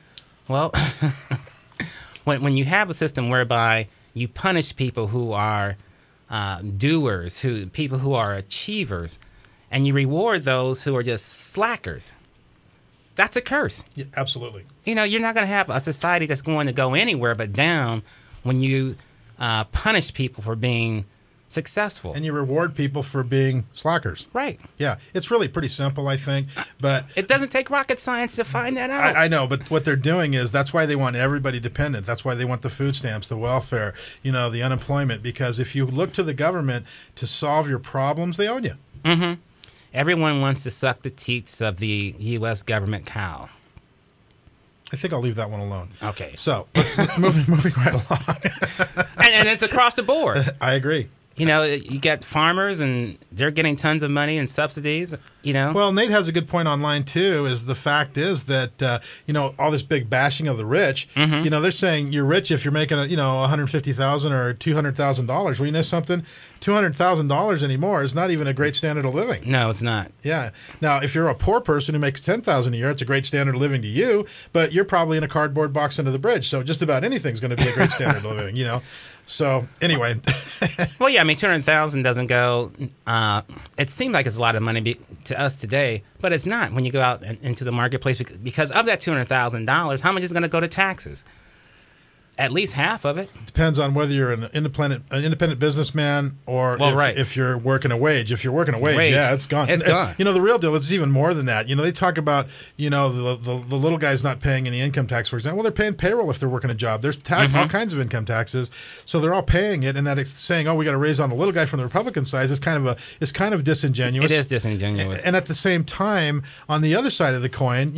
Well, when you have a system whereby you punish people who are doers, people who are achievers, and you reward those who are just slackers, that's a curse. Yeah, absolutely. You know, you're not going to have a society that's going to go anywhere but down when you punish people for being successful. And you reward people for being slackers. Right. Yeah. It's really pretty simple, I think. But it doesn't take rocket science to find that out. I know, but what they're doing is that's why they want everybody dependent. That's why they want the food stamps, the welfare, the unemployment. Because if you look to the government to solve your problems, they own you. Mm-hmm. Everyone wants to suck the teats of the U.S. government cow. I think I'll leave that one alone. Okay. So, moving right along. and it's across the board. I agree. You get farmers, and they're getting tons of money and subsidies, Well, Nate has a good point online, too, is the fact is that, all this big bashing of the rich, they're saying you're rich if you're making, $150,000 or $200,000. Well, you know something? $200,000 anymore is not even a great standard of living. No, it's not. Yeah. Now, if you're a poor person who makes $10,000 a year, it's a great standard of living to you, but you're probably in a cardboard box under the bridge. So just about anything's going to be a great standard of living, So anyway, well, yeah, I mean, 200,000 doesn't go. It seems like it's a lot of money to us today, but it's not when you go out into the marketplace because of that $200,000. How much is going to go to taxes? At least half of it. Depends on whether you're an independent businessman or if you're working a wage. If you're working a wage, yeah, it's gone. It's gone. The real deal, it's even more than that. They talk about, the little guys not paying any income tax, for example. Well, they're paying payroll if they're working a job. There's all kinds of income taxes. So they're all paying it, and that it's saying, oh, we got to raise on the little guy from the Republican side is kind of disingenuous. It is disingenuous. And at the same time, on the other side of the coin,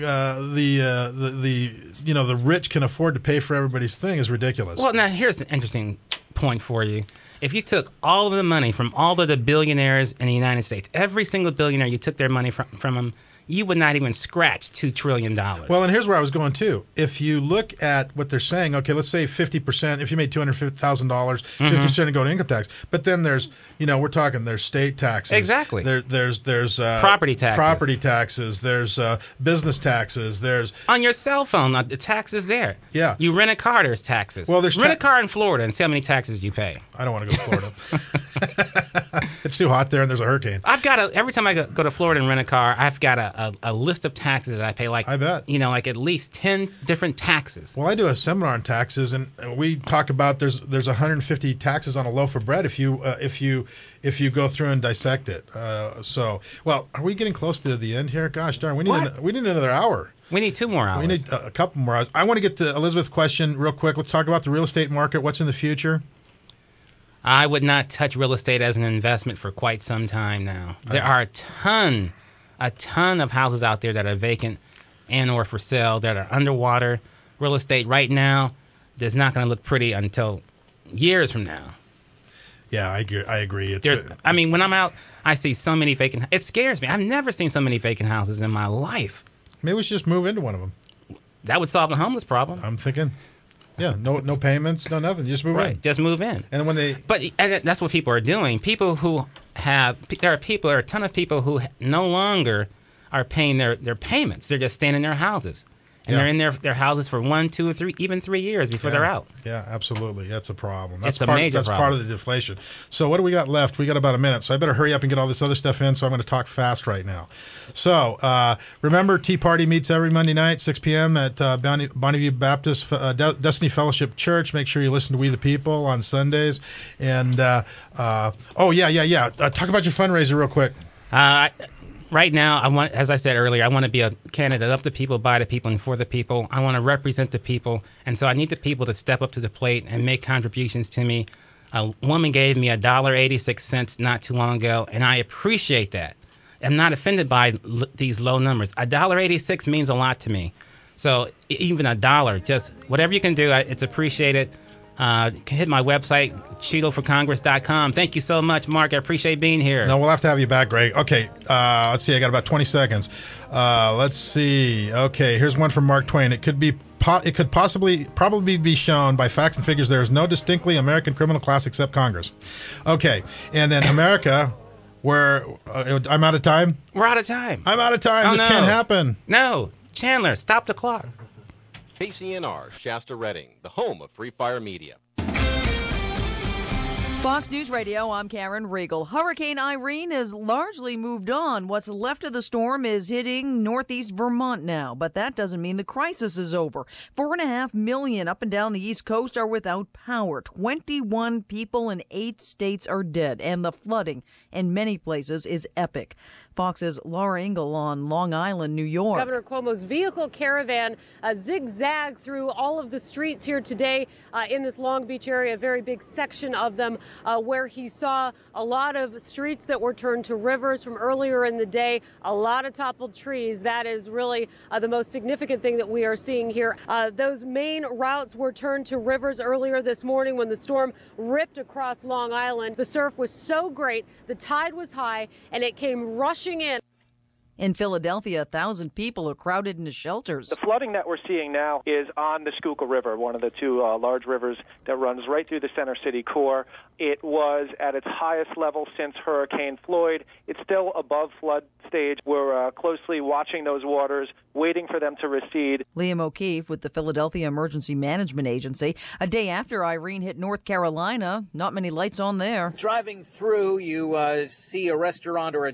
the rich can afford to pay for everybody's thing is ridiculous. Well, now here's an interesting point for you. If you took all of the money from all of the billionaires in the United States, every single billionaire, you took their money from them, you would not even scratch $2 trillion. Well, and here's where I was going too. If you look at what they're saying, okay, let's say 50%, if you made $250,000, 50% go to income tax. But then there's, we're talking, there's state taxes. Exactly. There's property taxes. Property taxes. There's business taxes. There's on your cell phone, the taxes there. Yeah. You rent a car, there's taxes. Well, there's rent a car in Florida and see how many taxes you pay. I don't want to go to Florida. It's too hot there, and there's a hurricane. Every time I go to Florida and rent a car, I've got a list of taxes that I pay. I bet. Like at least 10 different taxes. Well, I do a seminar on taxes, and we talk about there's 150 taxes on a loaf of bread if you go through and dissect it. Well, are we getting close to the end here? Gosh darn, we need another hour. We need 2 more hours. We need a couple more hours. I want to get to Elizabeth's question real quick. Let's talk about the real estate market. What's in the future? I would not touch real estate as an investment for quite some time now. There are a ton of houses out there that are vacant and or for sale that are underwater. Real estate right now is not going to look pretty until years from now. Yeah, I agree. When I'm out, I see so many vacant. It scares me. I've never seen so many vacant houses in my life. Maybe we should just move into one of them. That would solve the homeless problem. I'm thinking. Yeah, no payments, no nothing. Just move in. Just move in. And when and that's what people are doing. There are a ton of people who no longer are paying their payments. They're just staying in their houses. And they're in their houses for 1, 2, or 3, even 3 years before they're out. Yeah, absolutely. That's a problem. It's a major problem. That's part of the deflation. So what do we got left? We got about a minute, so I better hurry up and get all this other stuff in, so I'm going to talk fast right now. So remember, Tea Party meets every Monday night, 6 p.m. at Bonneview Baptist Destiny Fellowship Church. Make sure you listen to We the People on Sundays. And, talk about your fundraiser real quick. Right now, as I said earlier, I want to be a candidate of the people, by the people, and for the people. I want to represent the people, and so I need the people to step up to the plate and make contributions to me. A woman gave me $1.86 not too long ago, and I appreciate that. I'm not offended by these low numbers. $1.86 means a lot to me. So even $1, just whatever you can do, it's appreciated. Hit my website, CheetoForCongress.com. Thank you so much, Mark. I appreciate being here. No, we'll have to have you back, Greg. Okay, let's see. I got about 20 seconds. Let's see. Okay, here's one from Mark Twain. It could probably be shown by facts and figures there is no distinctly American criminal class except Congress. Okay, and then America, where I'm out of time? We're out of time. I'm out of time. This can't happen. No. Chandler, stop the clock. KCNR, Shasta Redding, the home of Free Fire Media. Fox News Radio, I'm Karen Riegel. Hurricane Irene has largely moved on. What's left of the storm is hitting northeast Vermont now, but that doesn't mean the crisis is over. 4.5 million up and down the East Coast are without power. 21 people in 8 states are dead, and the flooding in many places is epic. Fox's Laura Ingle on Long Island, New York. Governor Cuomo's vehicle caravan zigzagged through all of the streets here today in this Long Beach area, a very big section of them where he saw a lot of streets that were turned to rivers from earlier in the day, a lot of toppled trees. That is really the most significant thing that we are seeing here. Those main routes were turned to rivers earlier this morning when the storm ripped across Long Island. The surf was so great, the tide was high, and it came rushing in. In Philadelphia, 1,000 people are crowded into shelters. The flooding that we're seeing now is on the Schuylkill River, one of the two large rivers that runs right through the center city core. It was at its highest level since Hurricane Floyd. It's still above flood stage. We're closely watching those waters, waiting for them to recede. Liam O'Keefe with the Philadelphia Emergency Management Agency. A day after Irene hit North Carolina, not many lights on there. Driving through, you see a restaurant or a